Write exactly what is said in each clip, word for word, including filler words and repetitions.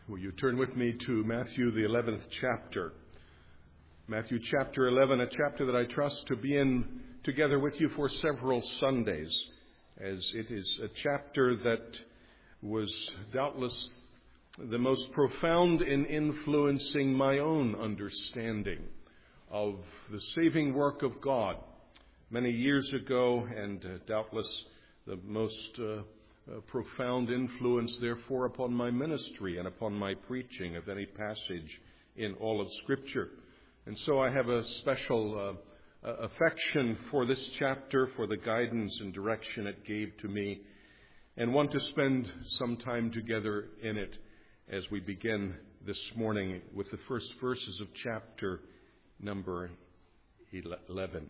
Will you turn with me to Matthew, the eleventh chapter? Matthew chapter eleven, a chapter that I trust to be in together with you for several Sundays, as it is a chapter that was doubtless the most profound in influencing my own understanding of the saving work of God many years ago, and uh, doubtless the most uh, uh, profound influence, therefore, upon my ministry and upon my preaching of any passage in all of Scripture. And so I have a special uh, uh, affection for this chapter, for the guidance and direction it gave to me, and want to spend some time together in it as we begin this morning with the first verses of chapter number eleven.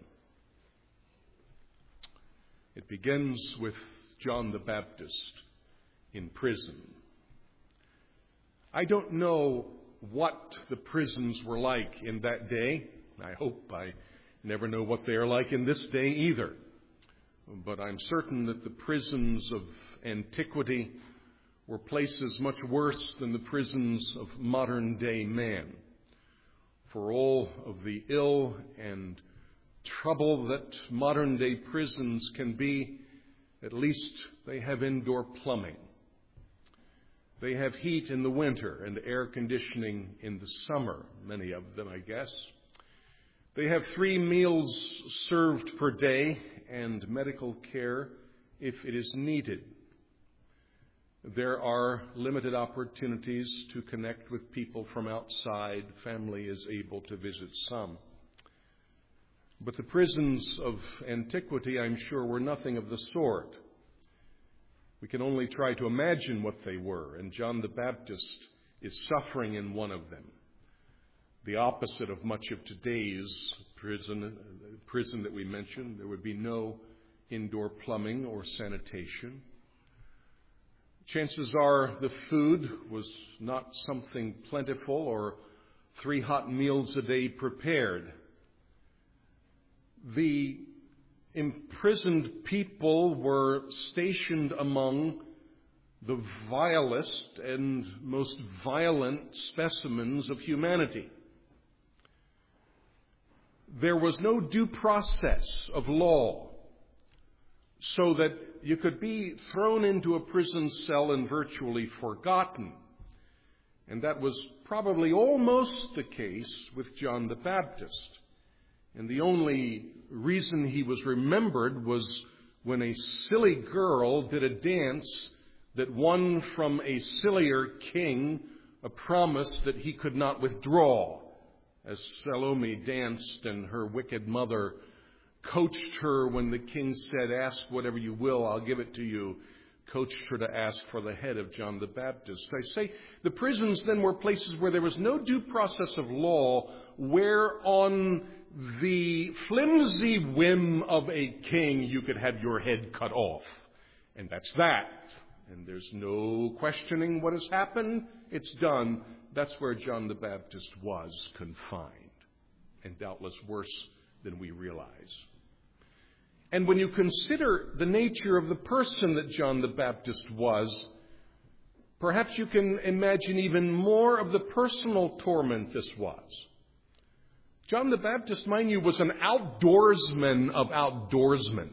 It begins with John the Baptist in prison. I don't know what the prisons were like in that day. I hope I never know what they are like in this day either. But I'm certain that the prisons of antiquity were places much worse than the prisons of modern day man. For all of the ill and trouble that modern day prisons can be, at least they have indoor plumbing. They have heat in the winter and air conditioning in the summer, many of them, I guess. They have three meals served per day and medical care if it is needed. There are limited opportunities to connect with people from outside. Family is able to visit some. But the prisons of antiquity, I'm sure, were nothing of the sort. We can only try to imagine what they were, and John the Baptist is suffering in one of them. The opposite of much of today's prison, prison that we mentioned. There would be no indoor plumbing or sanitation. Chances are the food was not something plentiful or three hot meals a day prepared. The imprisoned people were stationed among the vilest and most violent specimens of humanity. There was no due process of law, so that you could be thrown into a prison cell and virtually forgotten. And that was probably almost the case with John the Baptist. And the only reason he was remembered was when a silly girl did a dance that won from a sillier king a promise that he could not withdraw. As Salome danced and her wicked mother coached her when the king said, "Ask whatever you will, I'll give it to you," coached her to ask for the head of John the Baptist. I say the prisons then were places where there was no due process of law, where on the flimsy whim of a king you could have your head cut off. And that's that. And there's no questioning what has happened. It's done. That's where John the Baptist was confined, and doubtless worse than we realize. And when you consider the nature of the person that John the Baptist was, perhaps you can imagine even more of the personal torment this was. John the Baptist, mind you, was an outdoorsman of outdoorsmen.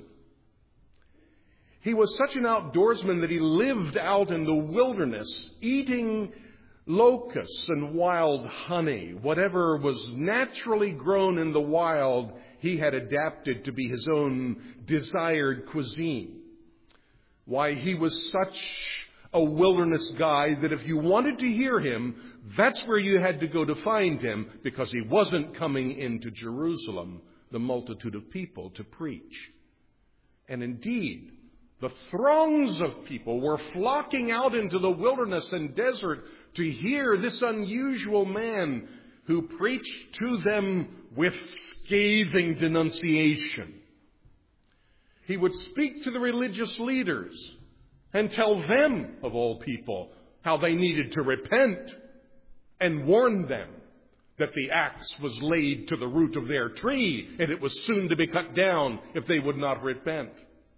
He was such an outdoorsman that he lived out in the wilderness, eating locusts and wild honey. Whatever was naturally grown in the wild, he had adapted to be his own desired cuisine. Why, he was such a wilderness guy that if you wanted to hear him, that's where you had to go to find him, because he wasn't coming into Jerusalem, the multitude of people, to preach. And indeed, the throngs of people were flocking out into the wilderness and desert to hear this unusual man who preached to them with scathing denunciation. He would speak to the religious leaders and tell them, of all people, how they needed to repent, and warn them that the axe was laid to the root of their tree and it was soon to be cut down if they would not repent.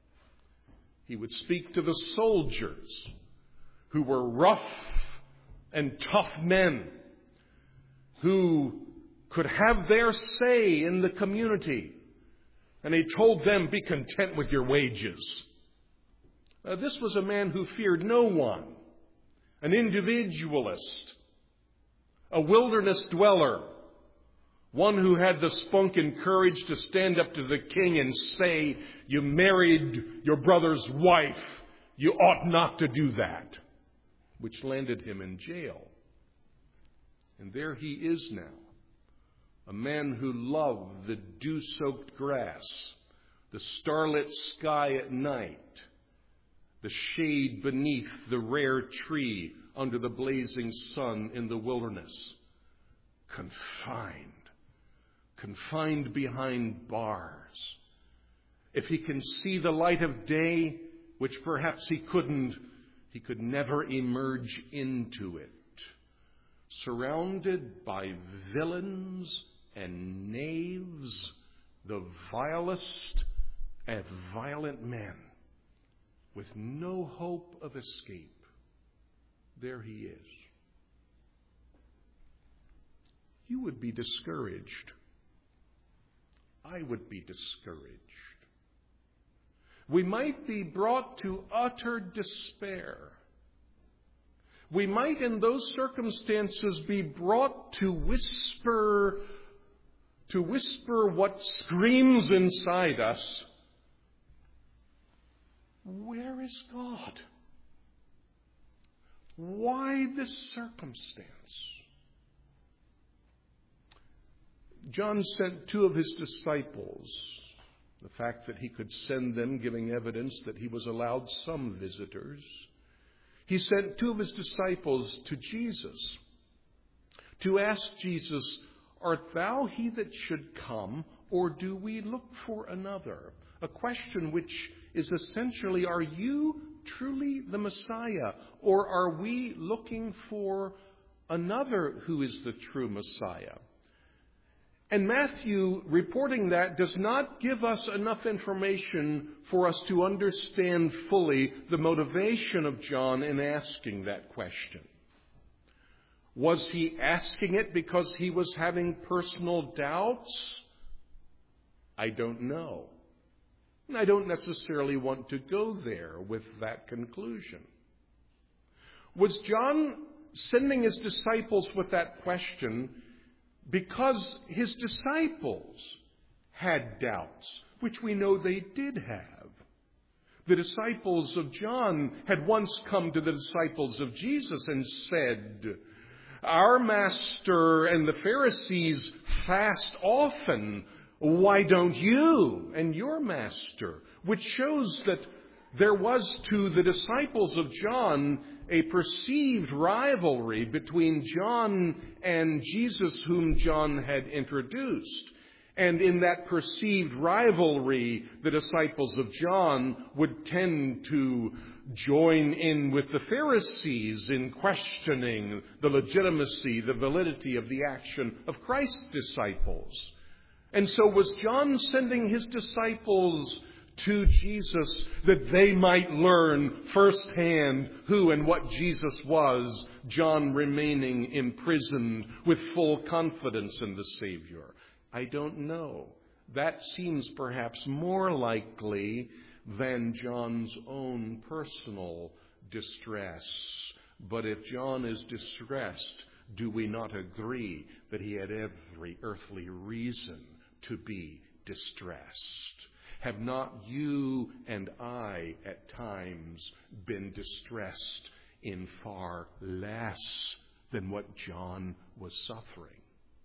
He would speak to the soldiers who were rough and tough men who could have their say in the community. And he told them, be content with your wages. Uh, this was a man who feared no one, an individualist, a wilderness dweller, one who had the spunk and courage to stand up to the king and say, you married your brother's wife. You ought not to do that, which landed him in jail. And there he is now, a man who loved the dew-soaked grass, the starlit sky at night, the shade beneath the rare tree under the blazing sun in the wilderness. Confined, confined behind bars. If he can see the light of day, which perhaps he couldn't, he could never emerge into it. Surrounded by villains and knaves, the vilest of violent men, with no hope of escape. There he is. You would be discouraged. I would be discouraged. We might be brought to utter despair. We might in those circumstances be brought to whisper, to whisper what screams inside us. Where is God? Why this circumstance? John sent two of his disciples. The fact that he could send them giving evidence that he was allowed some visitors. He sent two of his disciples to Jesus to ask Jesus, art thou he that should come, or do we look for another? A question which is essentially, are you truly the Messiah, or are we looking for another who is the true Messiah? And Matthew, reporting that, does not give us enough information for us to understand fully the motivation of John in asking that question. Was he asking it because he was having personal doubts? I don't know. And I don't necessarily want to go there with that conclusion. Was John sending his disciples with that question because his disciples had doubts, which we know they did have? The disciples of John had once come to the disciples of Jesus and said, our master and the Pharisees fast often. Why don't you and your master? Which shows that there was to the disciples of John a perceived rivalry between John and Jesus, whom John had introduced. And in that perceived rivalry, the disciples of John would tend to join in with the Pharisees in questioning the legitimacy, the validity of the action of Christ's disciples. And so was John sending his disciples to Jesus that they might learn firsthand who and what Jesus was, John remaining imprisoned with full confidence in the Savior? I don't know. That seems perhaps more likely than John's own personal distress. But if John is distressed, do we not agree that he had every earthly reason to be distressed? Have not you and I at times been distressed in far less than what John was suffering?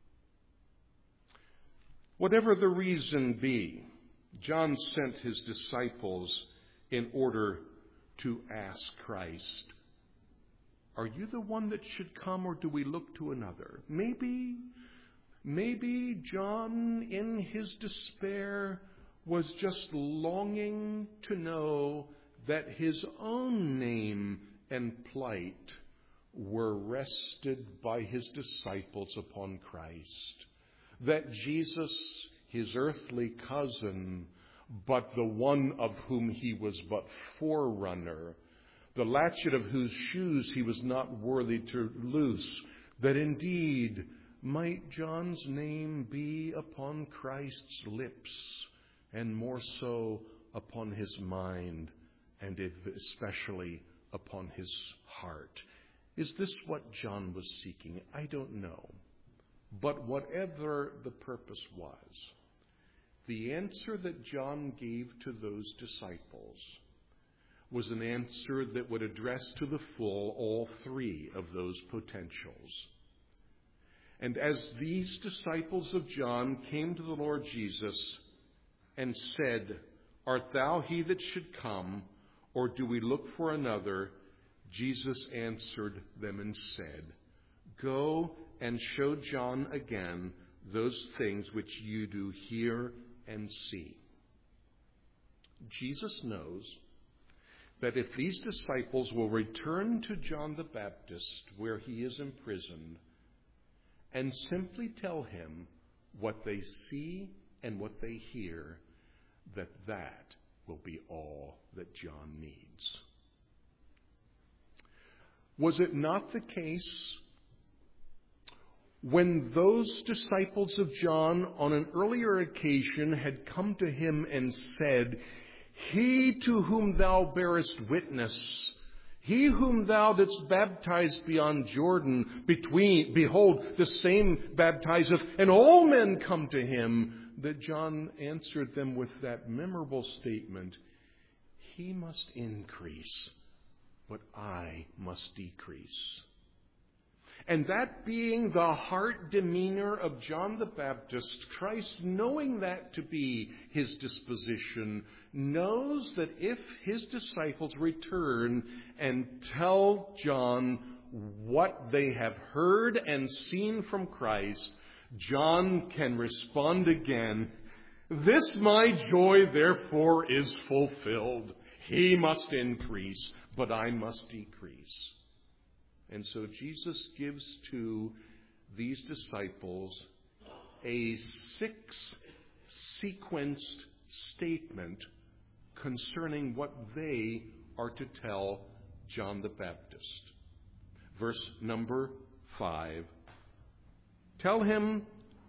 Whatever the reason be, John sent his disciples in order to ask Christ, are you the one that should come, or do we look to another? Maybe, maybe John in his despair was just longing to know that his own name and plight were rested by his disciples upon Christ. That Jesus, his earthly cousin, but the one of whom he was but forerunner, the latchet of whose shoes he was not worthy to loose, that indeed might John's name be upon Christ's lips, and more so upon his mind, and especially upon his heart. Is this what John was seeking? I don't know. But whatever the purpose was, the answer that John gave to those disciples was an answer that would address to the full all three of those potentials. And as these disciples of John came to the Lord Jesus and said, "Art thou he that should come, or do we look for another?" Jesus answered them and said, "Go and show John again those things which you do hear and see." Jesus knows that if these disciples will return to John the Baptist where he is imprisoned and simply tell him what they see and what they hear, that that will be all that John needs. Was it not the case when those disciples of John on an earlier occasion had come to him and said, "He to whom thou bearest witness, he whom thou didst baptize beyond Jordan, between, behold, the same baptizeth, and all men come to him," that John answered them with that memorable statement, "He must increase, but I must decrease." And that being the heart demeanor of John the Baptist, Christ, knowing that to be his disposition, knows that if his disciples return and tell John what they have heard and seen from Christ, John can respond again, "This my joy therefore is fulfilled. He must increase, but I must decrease." And so Jesus gives to these disciples a six-sequenced statement concerning what they are to tell John the Baptist. Verse number five. Tell him,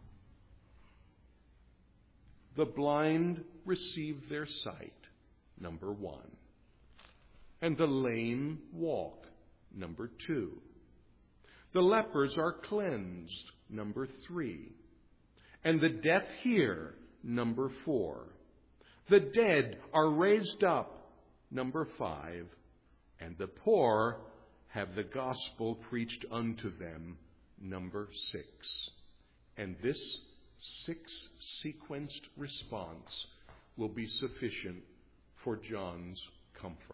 the blind receive their sight, number one, and the lame walk, number two. The lepers are cleansed, number three. And the deaf hear, number four. The dead are raised up, number five. And the poor have the gospel preached unto them, number six. And this six-sequenced response will be sufficient for John's comfort.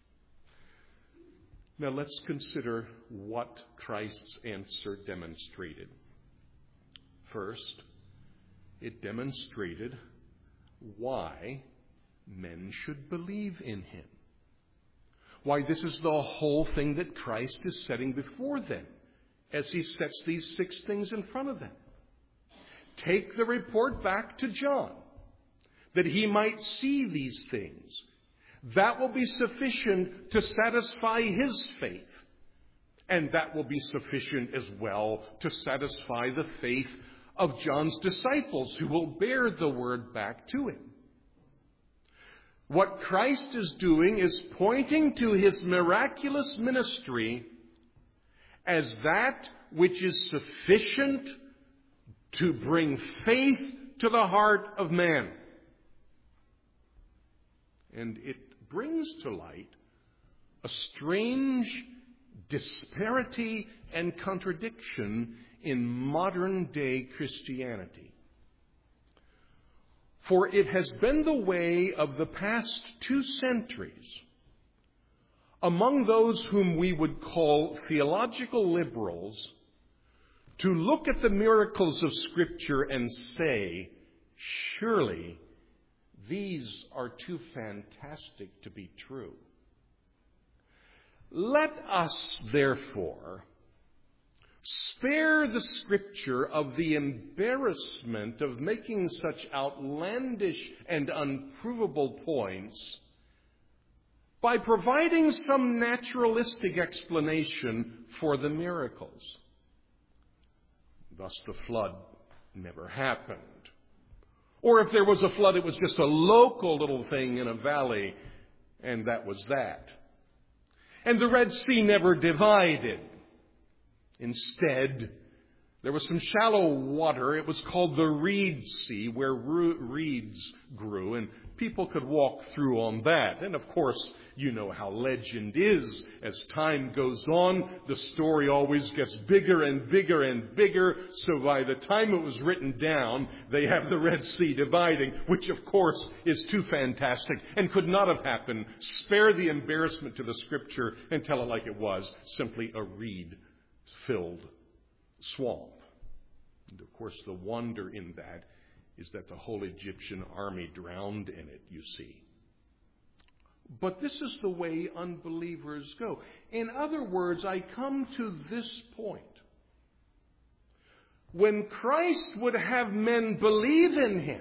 Now let's consider what Christ's answer demonstrated. First, it demonstrated why men should believe in him. Why this is the whole thing that Christ is setting before them as he sets these six things in front of them. Take the report back to John that he might see these things. That will be sufficient to satisfy his faith. And that will be sufficient as well to satisfy the faith of John's disciples who will bear the word back to him. What Christ is doing is pointing to his miraculous ministry as that which is sufficient to bring faith to the heart of man. And it brings to light a strange disparity and contradiction in modern day Christianity. For it has been the way of the past two centuries among those whom we would call theological liberals to look at the miracles of Scripture and say, surely these are too fantastic to be true. Let us, therefore, spare the Scripture of the embarrassment of making such outlandish and unprovable points by providing some naturalistic explanation for the miracles. Thus the flood never happened. Or if there was a flood, it was just a local little thing in a valley, and that was that. And the Red Sea never divided. Instead, there was some shallow water. It was called the Reed Sea, where reeds grew, and people could walk through on that. And of course, you know how legend is. As time goes on, the story always gets bigger and bigger and bigger. So by the time it was written down, they have the Red Sea dividing, which of course is too fantastic and could not have happened. Spare the embarrassment to the Scripture and tell it like it was, simply a reed-filled swamp. And of course, the wonder in that is that the whole Egyptian army drowned in it, you see. But this is the way unbelievers go. In other words, I come to this point. When Christ would have men believe in him,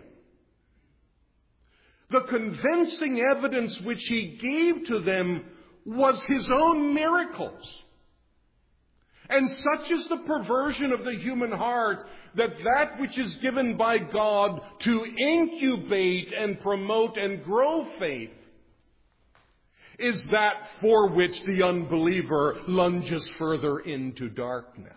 the convincing evidence which he gave to them was his own miracles. And such is the perversion of the human heart that that which is given by God to incubate and promote and grow faith is that for which the unbeliever lunges further into darkness.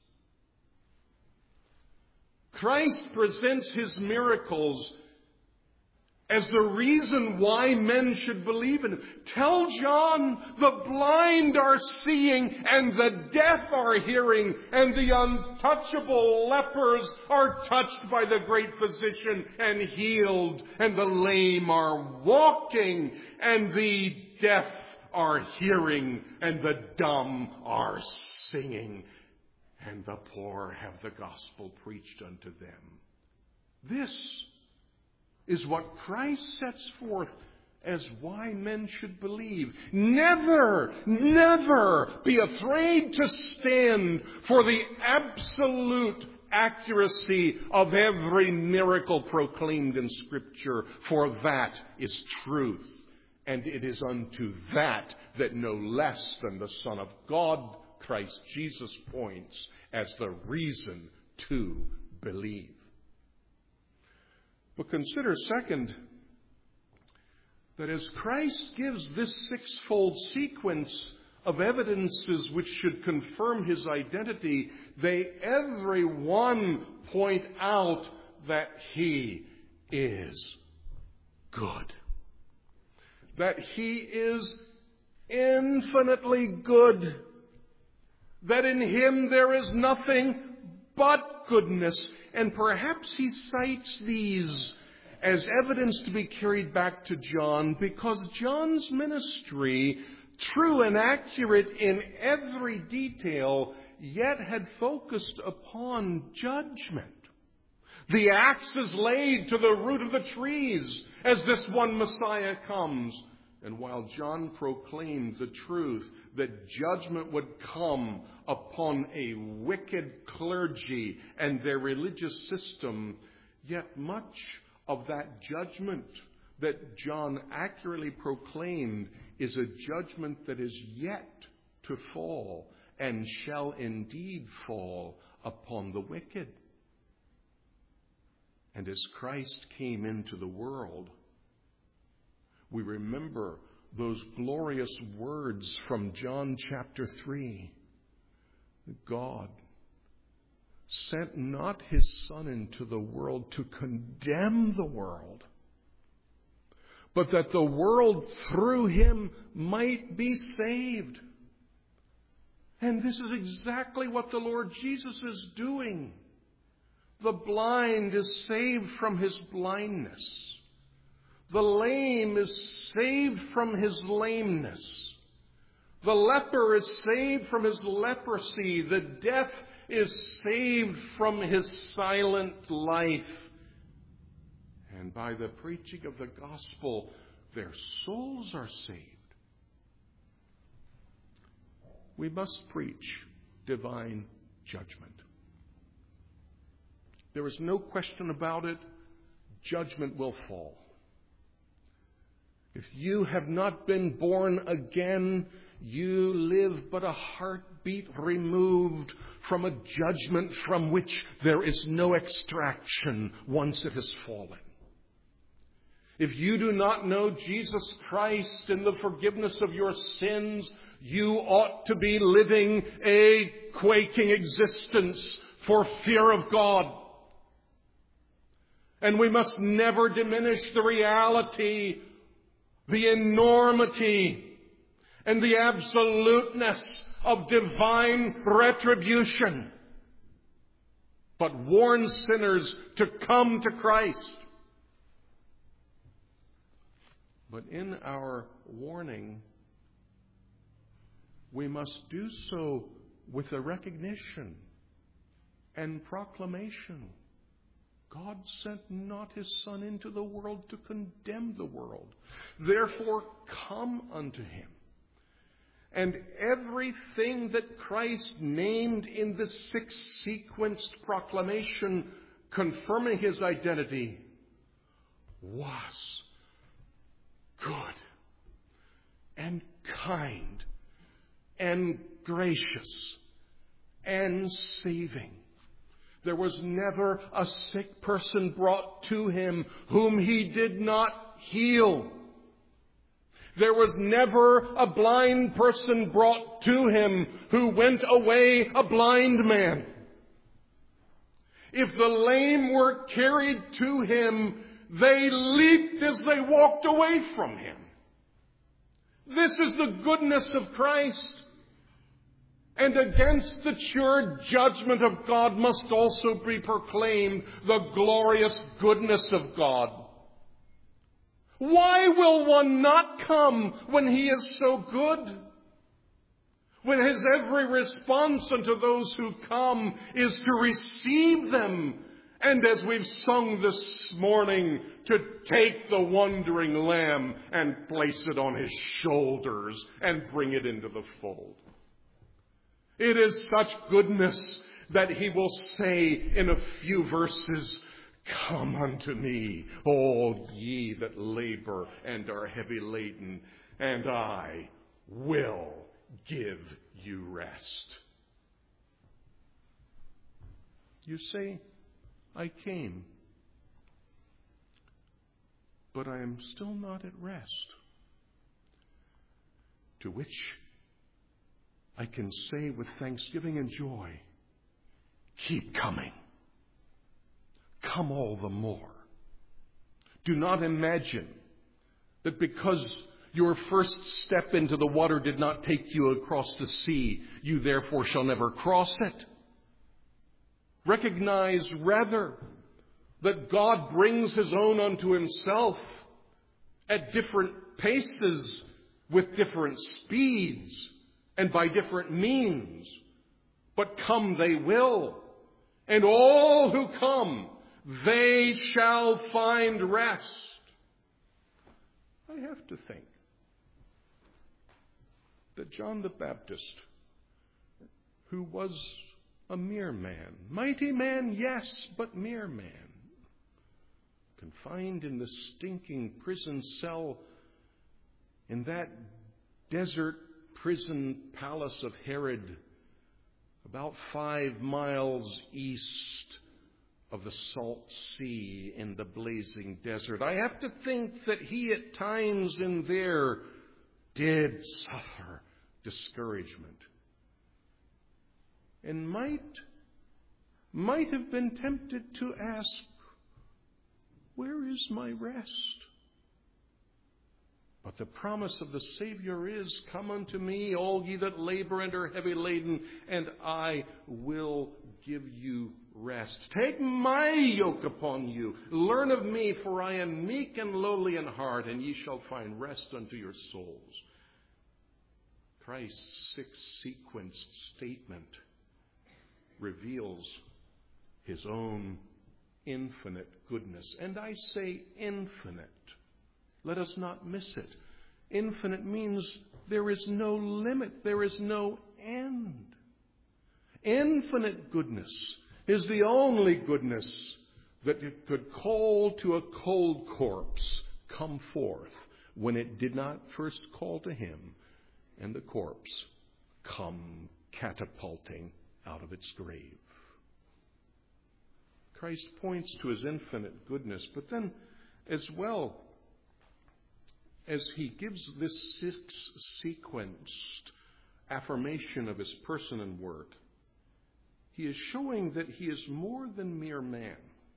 Christ presents his miracles as the reason why men should believe in him. Tell John, the blind are seeing, and the deaf are hearing, and the untouchable lepers are touched by the great physician and healed, and the lame are walking, and the deaf are hearing, and the dumb are singing, and the poor have the gospel preached unto them. This is what Christ sets forth as why men should believe. Never, never be afraid to stand for the absolute accuracy of every miracle proclaimed in Scripture, for that is truth. And it is unto that that no less than the Son of God, Christ Jesus, points as the reason to believe. But consider, second, that as Christ gives this sixfold sequence of evidences which should confirm his identity, they every one point out that he is good. That he is infinitely good. That in him there is nothing but goodness. And perhaps he cites these as evidence to be carried back to John, because John's ministry, true and accurate in every detail, yet had focused upon judgment. The axe is laid to the root of the trees as this one Messiah comes. And while John proclaimed the truth that judgment would come upon a wicked clergy and their religious system, yet much of that judgment that John accurately proclaimed is a judgment that is yet to fall and shall indeed fall upon the wicked. And as Christ came into the world, we remember those glorious words from John chapter three. God sent not his Son into the world to condemn the world, but that the world through him might be saved. And this is exactly what the Lord Jesus is doing. The blind is saved from his blindness. The lame is saved from his lameness. The leper is saved from his leprosy. The deaf is saved from his silent life. And by the preaching of the gospel, their souls are saved. We must preach divine judgment. There is no question about it. Judgment will fall. If you have not been born again, you live but a heartbeat removed from a judgment from which there is no extraction once it has fallen. If you do not know Jesus Christ in the forgiveness of your sins, you ought to be living a quaking existence for fear of God. And we must never diminish the reality, the enormity, and the absoluteness of divine retribution, but warn sinners to come to Christ. But in our warning, we must do so with a recognition and proclamation. God sent not his Son into the world to condemn the world. Therefore, come unto him. And everything that Christ named in this six-sequenced proclamation confirming his identity was good and kind and gracious and saving. There was never a sick person brought to him whom he did not heal. There was never a blind person brought to him who went away a blind man. If the lame were carried to him, they leaped as they walked away from him. This is the goodness of Christ. And against the sure judgment of God must also be proclaimed the glorious goodness of God. Why will one not come when he is so good? When his every response unto those who come is to receive them, and as we've sung this morning, to take the wandering lamb and place it on his shoulders and bring it into the fold. It is such goodness that he will say in a few verses, "Come unto me, all ye that labor and are heavy laden, and I will give you rest." You say, I came, but I am still not at rest. To which I can say with thanksgiving and joy, keep coming. Come all the more. Do not imagine that because your first step into the water did not take you across the sea, you therefore shall never cross it. Recognize rather that God brings his own unto himself at different paces, with different speeds, and by different means. But come they will, and all who come, they shall find rest. I have to think that John the Baptist, who was a mere man, mighty man, yes, but mere man, confined in the stinking prison cell in that desert prison palace of Herod, about five miles east of the Salt Sea in the blazing desert. I have to think that he at times in there did suffer discouragement, and might, might have been tempted to ask, where is my rest? But the promise of the Savior is, come unto me, all ye that labor and are heavy laden, and I will give you rest. Take my yoke upon you. Learn of me, for I am meek and lowly in heart, and ye shall find rest unto your souls. Christ's six-sequenced statement reveals his own infinite goodness. And I say infinite. Let us not miss it. Infinite means there is no limit. There is no end. Infinite goodness is the only goodness that could call to a cold corpse, come forth, when it did not first call to him, and the corpse come catapulting out of its grave. Christ points to his infinite goodness, but then as well, as he gives this six-sequenced affirmation of his person and work, he is showing that he is more than mere man.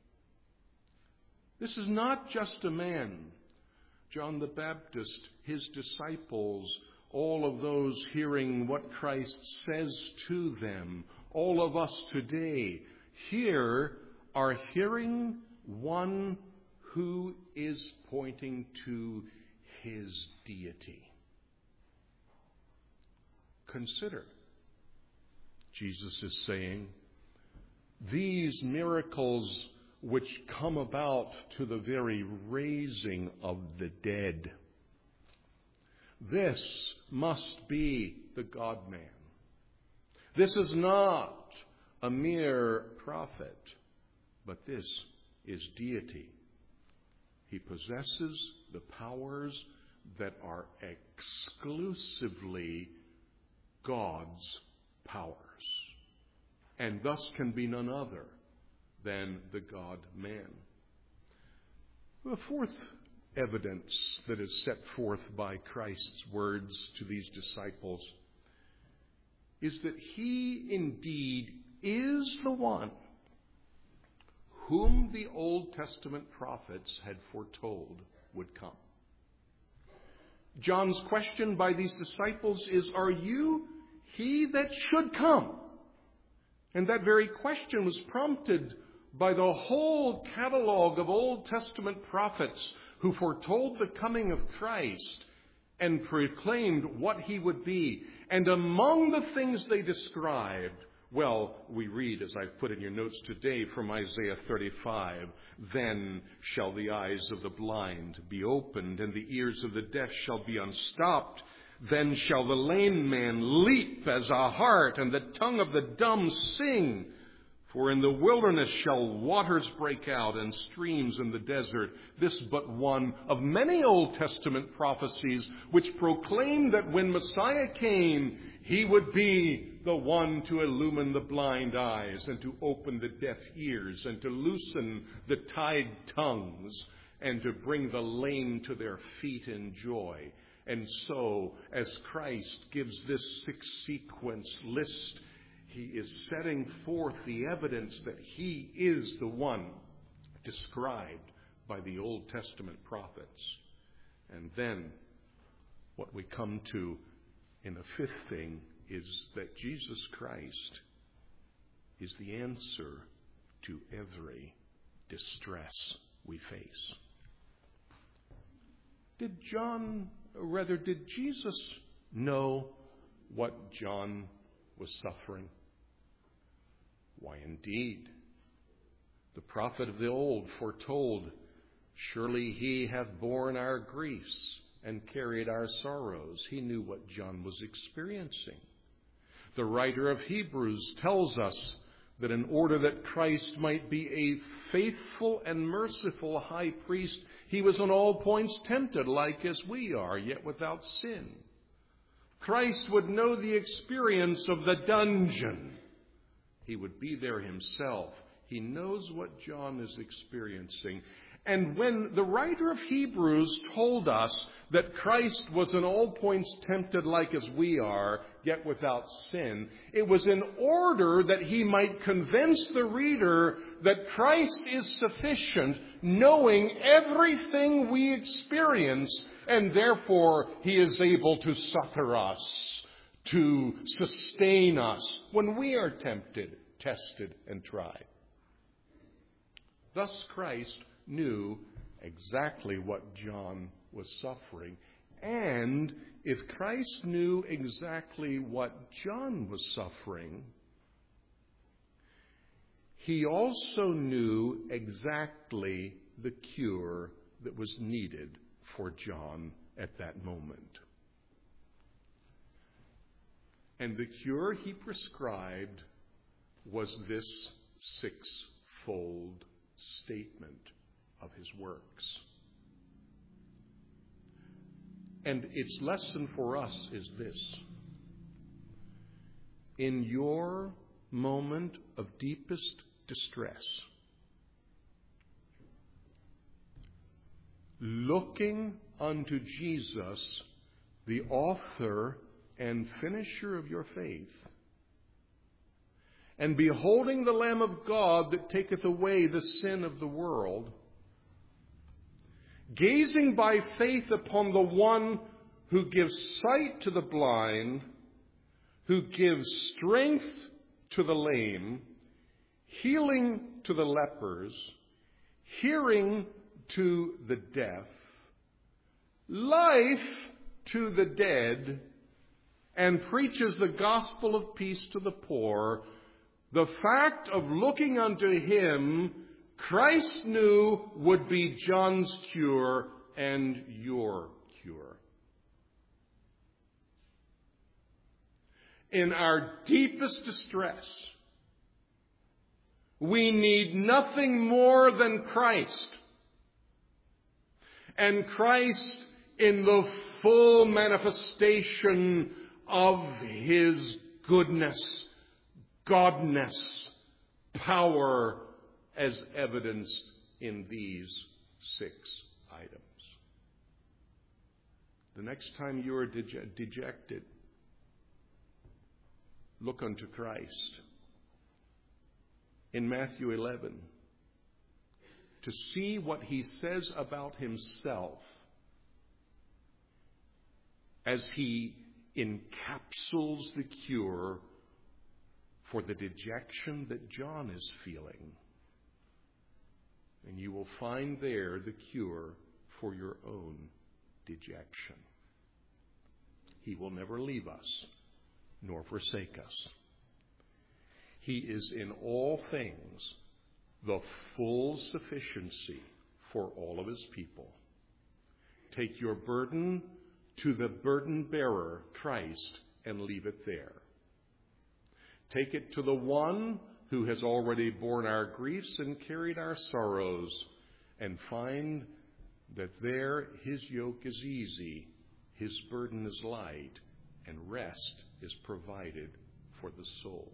This is not just a man. John the Baptist, his disciples, all of those hearing what Christ says to them, all of us today here are hearing one who is pointing to his deity. Consider, Jesus is saying, these miracles which come about to the very raising of the dead. This must be the God-man. This is not a mere prophet, but this is deity. He possesses the powers that are exclusively God's powers, and thus can be none other than the God-man. The fourth evidence that is set forth by Christ's words to these disciples is that he indeed is the one whom the Old Testament prophets had foretold would come. John's question by these disciples is, are you he that should come? And that very question was prompted by the whole catalog of Old Testament prophets who foretold the coming of Christ and proclaimed what he would be. And among the things they described, well, we read, as I've put in your notes today, from Isaiah thirty-five, then shall the eyes of the blind be opened, and the ears of the deaf shall be unstopped. Then shall the lame man leap as a hart, and the tongue of the dumb sing. For in the wilderness shall waters break out, and streams in the desert. This but one of many Old Testament prophecies which proclaim that when Messiah came, he would be the one to illumine the blind eyes, and to open the deaf ears, and to loosen the tied tongues, and to bring the lame to their feet in joy. And so, as Christ gives this six-sequence list, he is setting forth the evidence that he is the one described by the Old Testament prophets. And then, what we come to in the fifth thing is that Jesus Christ is the answer to every distress we face. Did John, or rather, did Jesus know what John was suffering? Why, indeed. The prophet of the old foretold, surely he hath borne our griefs and carried our sorrows. He knew what John was experiencing. The writer of Hebrews tells us that in order that Christ might be a faithful and merciful high priest, he was on all points tempted like as we are, yet without sin. Christ would know the experience of the dungeon. He would be there himself. He knows what John is experiencing. And when the writer of Hebrews told us that Christ was in all points tempted like as we are, yet without sin, it was in order that he might convince the reader that Christ is sufficient, knowing everything we experience, and therefore he is able to succor us, to sustain us when we are tempted, tested, and tried. Thus Christ knew exactly what John was suffering. And if Christ knew exactly what John was suffering, he also knew exactly the cure that was needed for John at that moment. And the cure he prescribed was this six-fold statement of his works. And its lesson for us is this. In your moment of deepest distress, looking unto Jesus, the author and finisher of your faith, and beholding the Lamb of God that taketh away the sin of the world, gazing by faith upon the one who gives sight to the blind, who gives strength to the lame, healing to the lepers, hearing to the deaf, life to the dead, and preaches the gospel of peace to the poor, the fact of looking unto him, Christ knew would be John's cure and your cure. In our deepest distress, we need nothing more than Christ. And Christ in the full manifestation of his goodness, godness, power, as evidenced in these six items. The next time you are dege- dejected, look unto Christ. In Matthew eleven, to see what he says about himself as he encapsulates the cure for the dejection that John is feeling. And you will find there the cure for your own dejection. He will never leave us nor forsake us. He is in all things the full sufficiency for all of his people. Take your burden to the burden bearer, Christ, and leave it there. Take it to the one who has already borne our griefs and carried our sorrows, and find that there his yoke is easy, his burden is light, and rest is provided for the soul.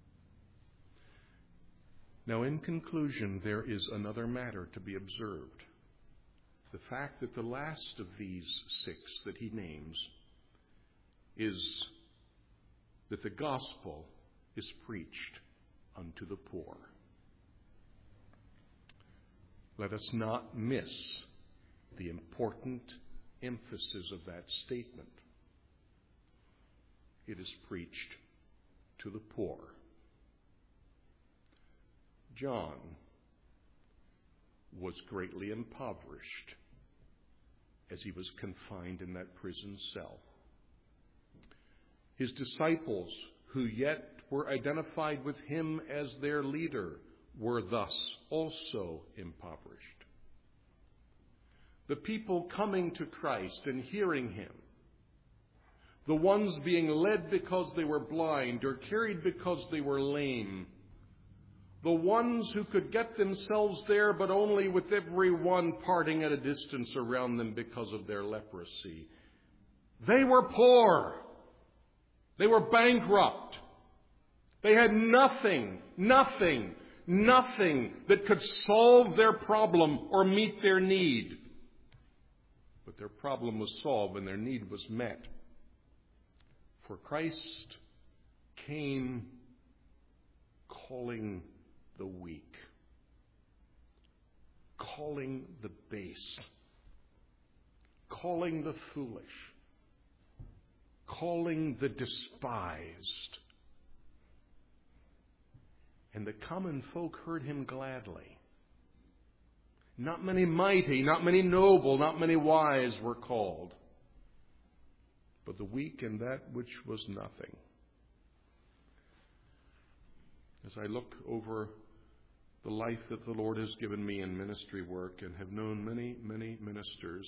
Now, in conclusion, there is another matter to be observed. The fact that the last of these six that he names is that the gospel is preached unto the poor. Let us not miss the important emphasis of that statement. It is preached to the poor. John was greatly impoverished as he was confined in that prison cell. His disciples, who yet were identified with him as their leader, were thus also impoverished. The people coming to Christ and hearing him, the ones being led because they were blind or carried because they were lame, the ones who could get themselves there but only with every one parting at a distance around them because of their leprosy, they were poor. They were bankrupt. They had nothing, nothing, nothing that could solve their problem or meet their need. But their problem was solved and their need was met. For Christ came calling the weak, calling the base, calling the foolish, calling the despised. And the common folk heard him gladly. Not many mighty, not many noble, not many wise were called, but the weak and that which was nothing. As I look over the life that the Lord has given me in ministry work and have known many, many ministers,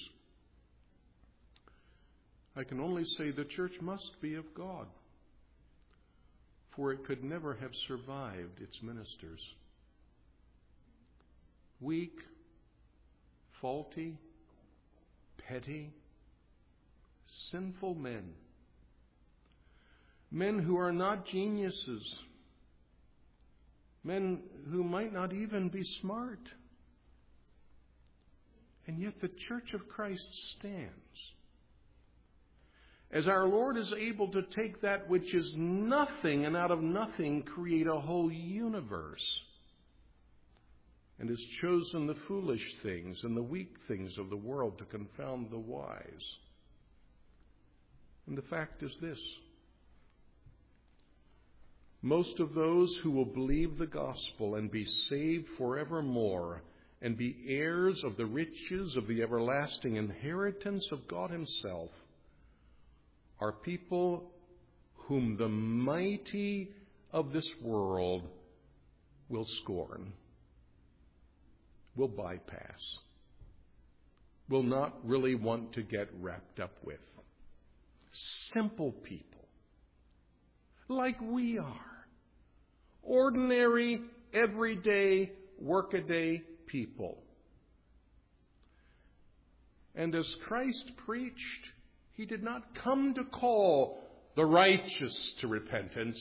I can only say the church must be of God, for it could never have survived its ministers. Weak, faulty, petty, Sinful men. Men who are not geniuses. Men who might not even be smart. And yet the Church of Christ stands. As our Lord is able to take that which is nothing and out of nothing create a whole universe. And has chosen the foolish things and the weak things of the world to confound the wise. And the fact is this. Most of those who will believe the gospel and be saved forevermore and be heirs of the riches of the everlasting inheritance of God Himself are people whom the mighty of this world will scorn, will bypass, will not really want to get wrapped up with. Simple people, like we are. Ordinary, everyday, workaday people. And as Christ preached, He did not come to call the righteous to repentance.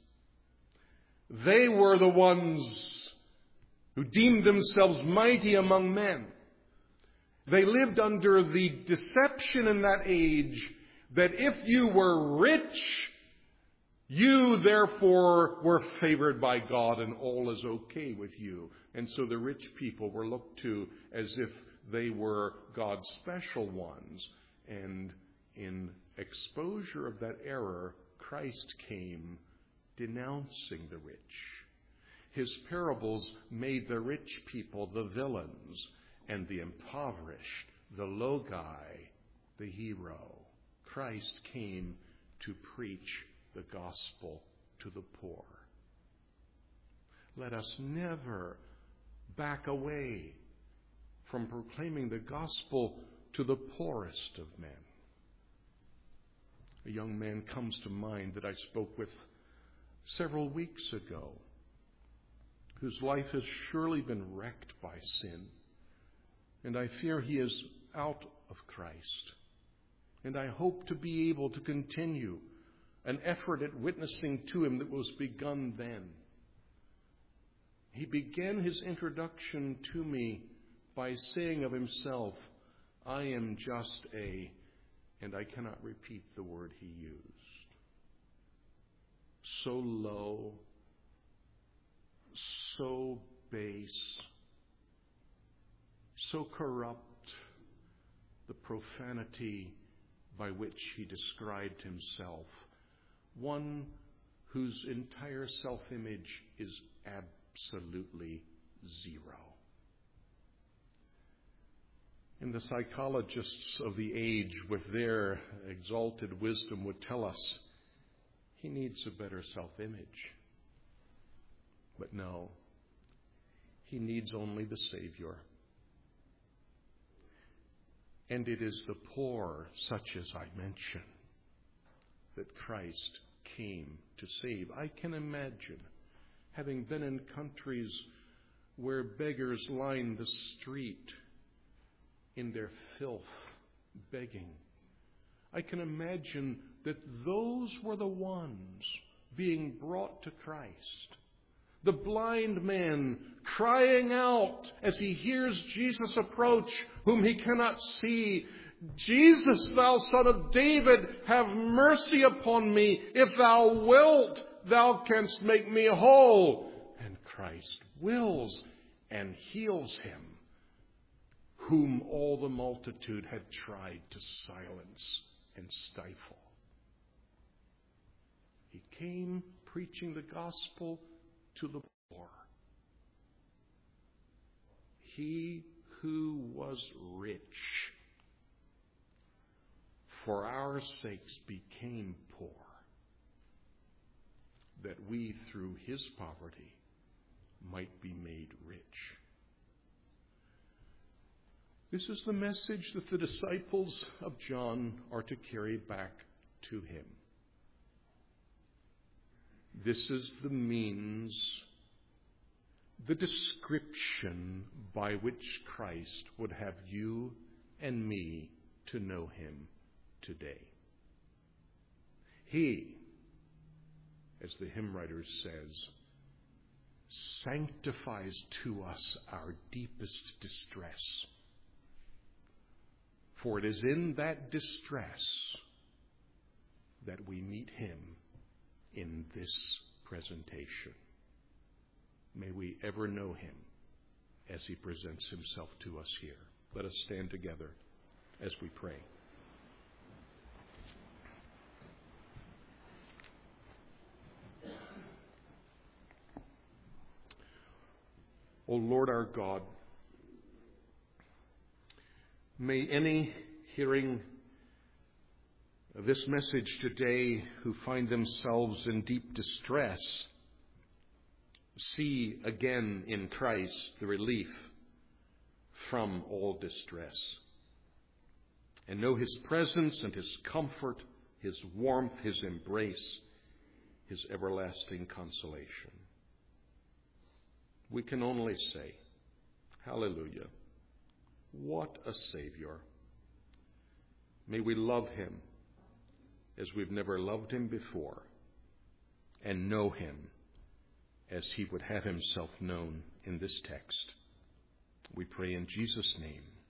They were the ones who deemed themselves mighty among men. They lived under the deception in that age that if you were rich, you therefore were favored by God and all is okay with you. And so the rich people were looked to as if they were God's special ones. And in exposure of that error, Christ came denouncing the rich. His parables made the rich people the villains and the impoverished, the low guy, the hero. Christ came to preach the gospel to the poor. Let us never back away from proclaiming the gospel to the poorest of men. A young man comes to mind that I spoke with several weeks ago, whose life has surely been wrecked by sin. And I fear he is out of Christ. And I hope to be able to continue an effort at witnessing to him that was begun then. He began his introduction to me by saying of himself, I am just a, and I cannot repeat the word he used. So low, so base, so corrupt, the profanity by which he described himself. One whose entire self-image is absolutely zero. And the psychologists of the age, with their exalted wisdom, would tell us he needs a better self-image. But no, he needs only the Savior. And it is the poor, such as I mentioned, that Christ came to save. I can imagine, having been in countries where beggars line the street in their filth, begging, I can imagine that those were the ones being brought to Christ. The blind man crying out as he hears Jesus approach, whom he cannot see, Jesus, thou Son of David, have mercy upon me. If thou wilt, thou canst make me whole. And Christ wills and heals him, whom all the multitude had tried to silence and stifle. He came preaching the gospel to the poor. He who was rich for our sakes became poor, that we through his poverty might be made rich. This is the message that the disciples of John are to carry back to him. This is the means, the description by which Christ would have you and me to know him today. He, as the hymn writer says, sanctifies to us our deepest distress. For it is in that distress that we meet him in this presentation. May we ever know him as he presents himself to us here. Let us stand together as we pray. O Lord our God, may any hearing this message today who find themselves in deep distress see again in Christ the relief from all distress, and know his presence and his comfort, his warmth, his embrace, his everlasting consolation. We can only say, hallelujah, what a Savior. May we love him as we've never loved him before, and know him as he would have himself known in this text. We pray in Jesus' name.